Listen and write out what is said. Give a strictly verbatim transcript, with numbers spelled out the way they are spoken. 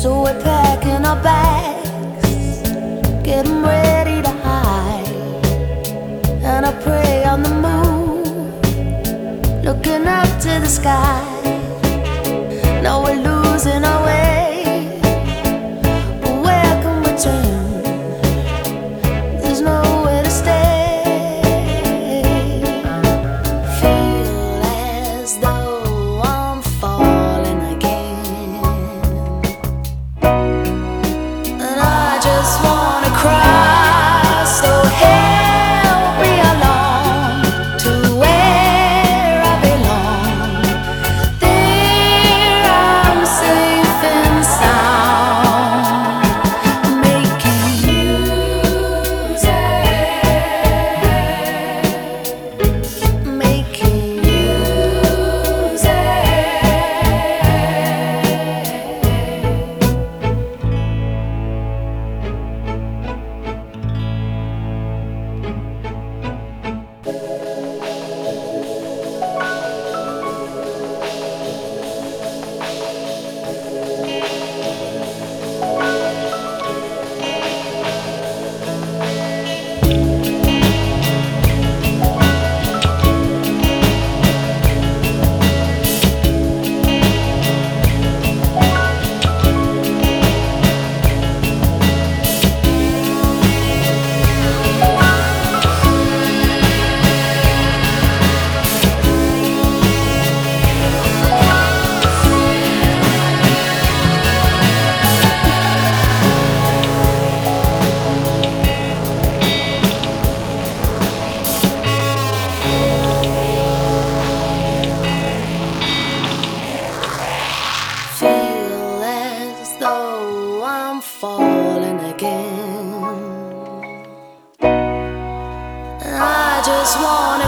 So we're packing our bags, getting ready to hide. And I pray on the moon, looking up to the sky. Now we're losing our way, but where can we turn? There's nowhere to stay. Feel as though I'm falling again, and I just wanna cry. So help me along to where I belong. There I'm safe and sound, making music, making music. Feel as though I'm falling again. I just wanna